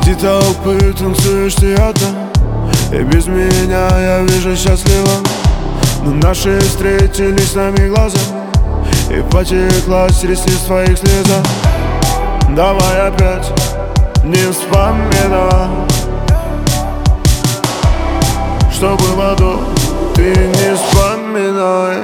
Среди толпы танцуешь ты одна, и без меня я вижу счастливо. Но наши встретились с нами глаза, и потекла с ресниц твоих слеза. Давай опять не вспоминай, что было до, ты не вспоминай.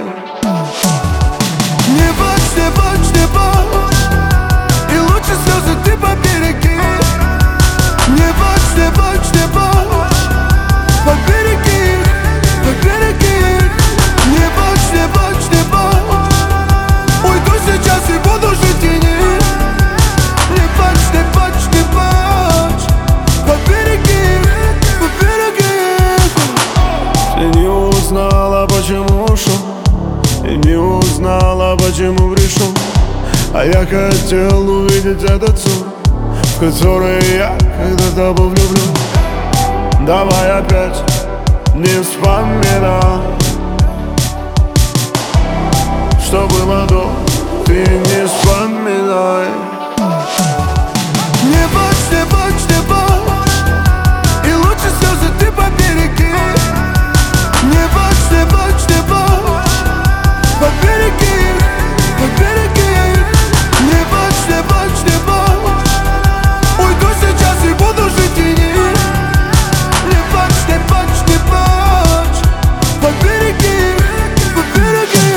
Не плачь, не плачь, не плачь, и лучше слезы ты побереги. Не плачь, не плачь, не плачь, побереги, побереги. Не плачь, не плачь, не плачь, уйду сейчас и буду жить в тени. Не плачь, не плачь, не плачь, побереги, побереги. Ты не узнала, почему ушел, и не узнала, почему пришел. А я хотел увидеть этот сон, в который я когда-то был влюблен. Давай опять не вспоминай, что было до, ты не вспоминай. Не плачь, не плачь, не плачь, и лучше слезы ты побереги. Не плачь, не плачь, не плачь, побереги, побереги. Не плачь, не плачь, не плачь, уйду сейчас и буду жить в тени. Не плачь, не плачь, не плачь, побереги, побереги.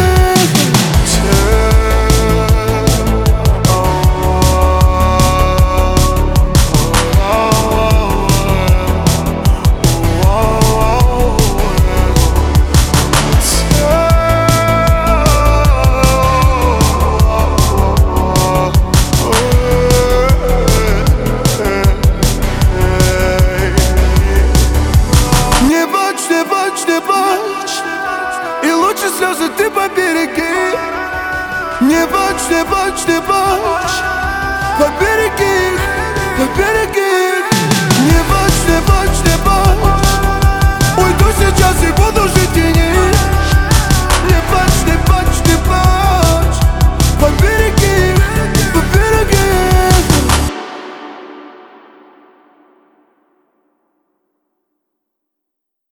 Не плачь, не плачь, и лучше слезы ты побереги. Не плачь, не плачь, не плачь, побереги, побереги. Не плачь, не плачь, не плачь, уйду сейчас и буду жить в тени.